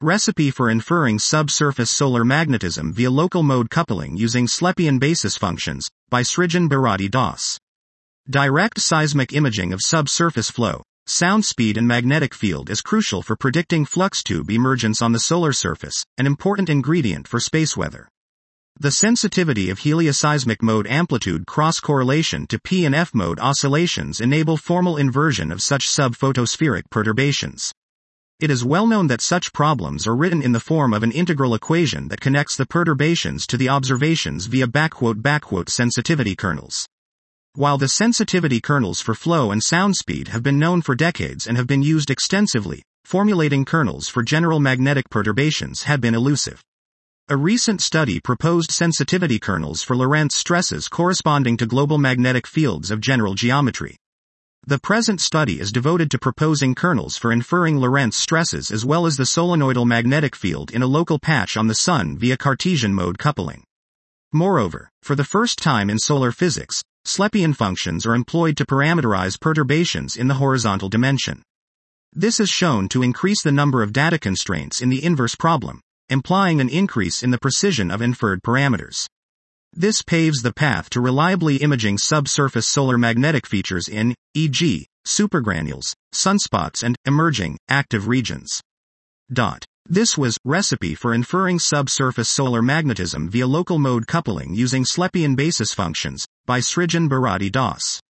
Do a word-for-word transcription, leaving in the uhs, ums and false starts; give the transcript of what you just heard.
Recipe for inferring subsurface solar magnetism via local mode coupling using Slepian basis functions, by Srijan Bharati Das. Direct seismic imaging of subsurface flow, sound speed and magnetic field is crucial for predicting flux tube emergence on the solar surface, an important ingredient for space weather. The sensitivity of helioseismic mode amplitude cross-correlation to P and F mode oscillations enable formal inversion of such sub-photospheric perturbations. It is well known that such problems are written in the form of an integral equation that connects the perturbations to the observations via backquote backquote sensitivity kernels. While the sensitivity kernels for flow and sound speed have been known for decades and have been used extensively, formulating kernels for general magnetic perturbations had been elusive. A recent study proposed sensitivity kernels for Lorentz stresses corresponding to global magnetic fields of general geometry. The present study is devoted to proposing kernels for inferring Lorentz stresses as well as the solenoidal magnetic field in a local patch on the Sun via Cartesian mode coupling. Moreover, for the first time in solar physics, Slepian functions are employed to parameterize perturbations in the horizontal dimension. This is shown to increase the number of data constraints in the inverse problem, implying an increase in the precision of inferred parameters. This paves the path to reliably imaging subsurface solar magnetic features in, for example, supergranules, sunspots and emerging, active regions. Dot. This was Recipe for Inferring Subsurface Solar Magnetism via Local Mode Coupling Using Slepian Basis Functions, by Srijan Bharati Das.